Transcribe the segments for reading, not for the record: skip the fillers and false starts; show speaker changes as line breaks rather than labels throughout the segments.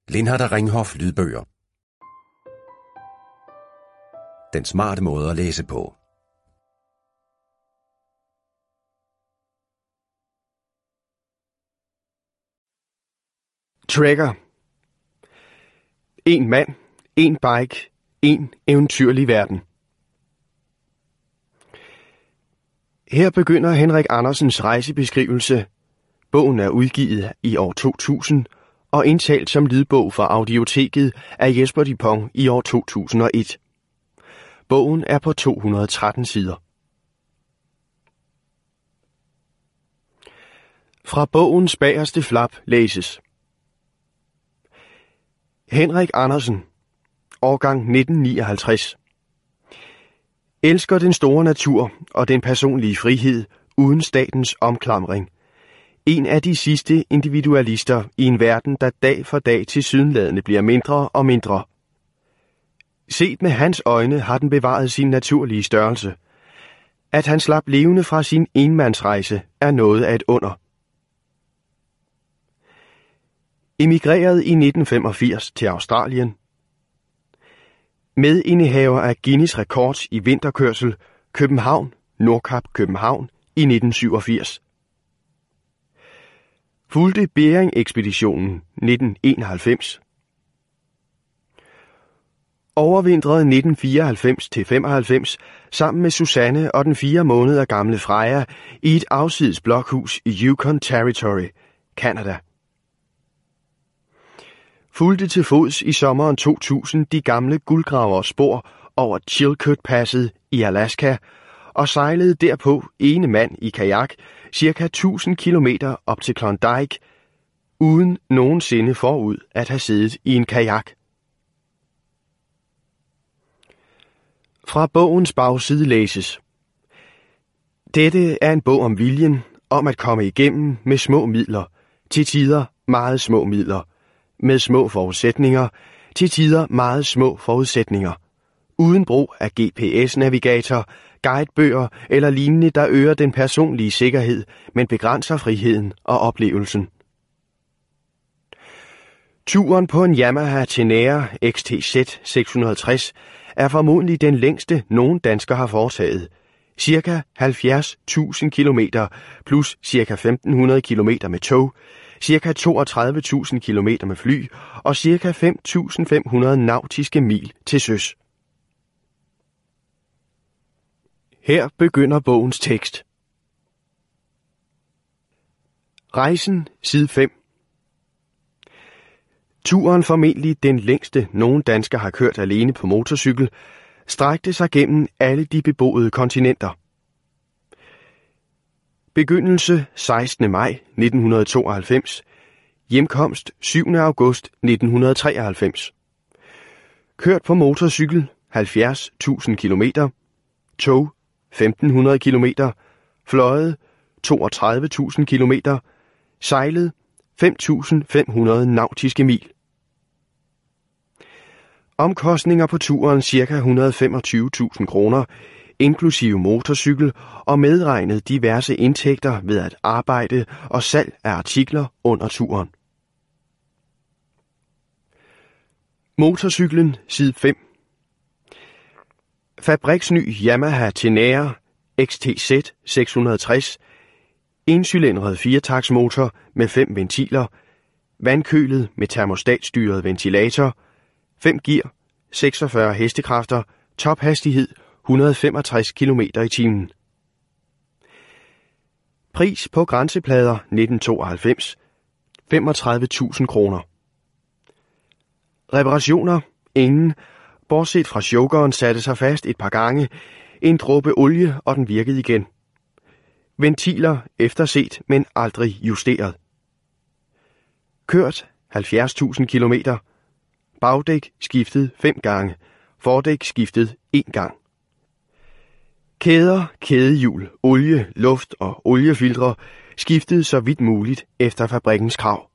Lindhardt Ringhof lydbøger. Den smarte måde at læse på.
Trekker. En mand, en bike, en eventyrlig verden. Her begynder Henrik Andersens rejsebeskrivelse. Bogen er udgivet i år 2000 og indtalt som lydbog fra Audioteket af Jesper Dupont i år 2001. Bogen er på 213 sider. Fra bogens bagerste flap læses. Henrik Andersen, årgang 1959. Elsker den store natur og den personlige frihed uden statens omklamring. En af de sidste individualister i en verden, der dag for dag tilsyneladende bliver mindre og mindre. Set med hans øjne har den bevaret sin naturlige størrelse. At han slap levende fra sin enmandsrejse er noget af et under. Emigreret i 1985 til Australien. Medindehaver af Guinness Records i vinterkørsel København, Nordkap, København i 1987. Fulgte Bering-ekspeditionen 1991. Overvintrede 1994-95 sammen med Susanne og den 4 måneder gamle Freja i et afsides blokhus i Yukon Territory, Canada. Fulgte til fods i sommeren 2000 de gamle guldgravers spor over Chilkoot-passet i Alaska og sejlede derpå ene mand i kajak cirka 1000 kilometer op til Klondike, uden nogensinde forud at have siddet i en kajak. Fra bogens bagside læses. Dette er en bog om viljen, om at komme igennem med små midler, til tider meget små midler, med små forudsætninger, til tider meget små forudsætninger, uden brug af GPS-navigator, guidebøger eller lignende, der øger den personlige sikkerhed, men begrænser friheden og oplevelsen. Turen på en Yamaha Tenere XTZ 660 er formodentlig den længste nogen dansker har foretaget. Cirka 70.000 kilometer plus cirka 1.500 kilometer med tog, cirka 32.000 kilometer med fly og cirka 5.500 nautiske mil til søs. Her begynder bogens tekst. Rejsen, side 5. Turen, formentlig den længste nogen dansker har kørt alene på motorcykel, strakte sig gennem alle de beboede kontinenter. Begyndelse 16. maj 1992. Hjemkomst 7. august 1993. Kørt på motorcykel 70.000 kilometer. Tog 1.500 kilometer. Fløjet 32.000 kilometer. Sejlet 5.500 nautiske mil. Omkostninger på turen ca. 125.000 kroner, inklusive motorcykel og medregnet diverse indtægter ved at arbejde og salg af artikler under turen. Motorcyklen, side 5. Fabriksny Yamaha Tenere XTZ 660, encylindret 4-taktsmotor med 5 ventiler, vandkølet med termostatstyret ventilator, 5 gear, 46 hestekræfter, tophastighed 165 km i timen. Pris på grænseplader 1992, 35.000 kroner. Reparationer, ingen, bortset fra chokeren satte sig fast et par gange, en dråbe olie og den virkede igen. Ventiler efterset, men aldrig justeret. Kørt 70.000 kilometer. Bagdæk skiftet 5 gange. Fordæk skiftet 1 gang. Kæder, kædehjul, olie, luft og oliefiltre skiftet så vidt muligt efter fabrikkens krav.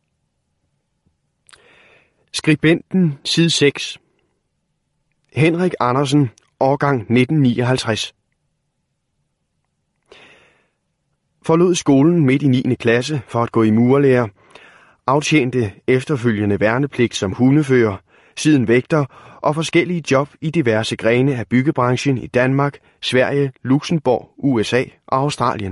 Skribenten, side 6. Henrik Andersen, årgang 1959. Forlod skolen midt i 9. klasse for at gå i murerlære. aftjente efterfølgende værnepligt som hundefører, siden vægter og forskellige job i diverse grene af byggebranchen i Danmark, Sverige, Luxembourg, USA og Australien.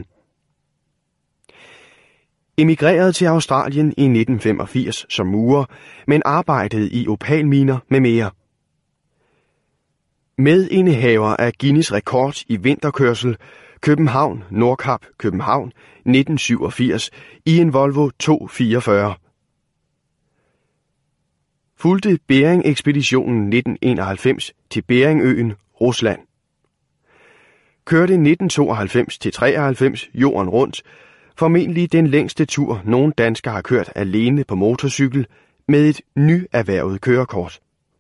Emigrerede til Australien i 1985 som murer, men arbejdede i opalminer med mere. Medindehaver af Guinness rekord i vinterkørsel, København, Nordkap, København, 1987 i en Volvo 244. Fulgte Bering-ekspeditionen 1991 til Beringøen, Rusland. Kørte 1992-93 jorden rundt, formentlig den længste tur nogen dansker har kørt alene på motorcykel med et nyerhvervet kørekort.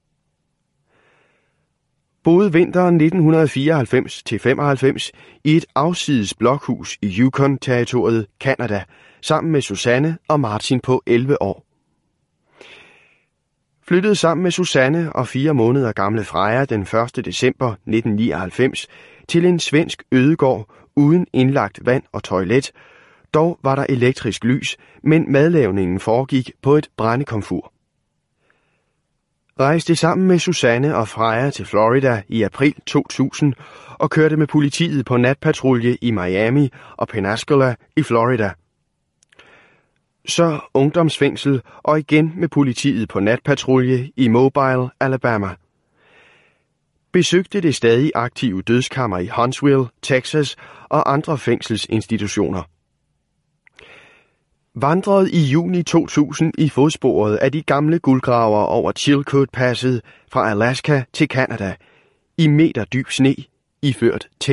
Boede vinteren 1994-95 i et afsides blokhus i Yukon-territoriet, Canada, sammen med Susanne og Martin på 11 år. Flyttede sammen med Susanne og 4 måneder gamle Freja den 1. december 1999 til en svensk ødegård uden indlagt vand og toilet. Dog var der elektrisk lys, men madlavningen foregik på et brændekomfur. Rejste sammen med Susanne og Freja til Florida i april 2000 og kørte med politiet på natpatrulje i Miami og Pensacola i Florida. Så ungdomsfængsel og igen med politiet på natpatrulje i Mobile, Alabama. Besøgte det stadig aktive dødskammer i Huntsville, Texas og andre fængselsinstitutioner. Vandrede i juni 2000 i fodsporet af de gamle guldgravere over Chilkoot-passet fra Alaska til Canada i meter dyb sne, iført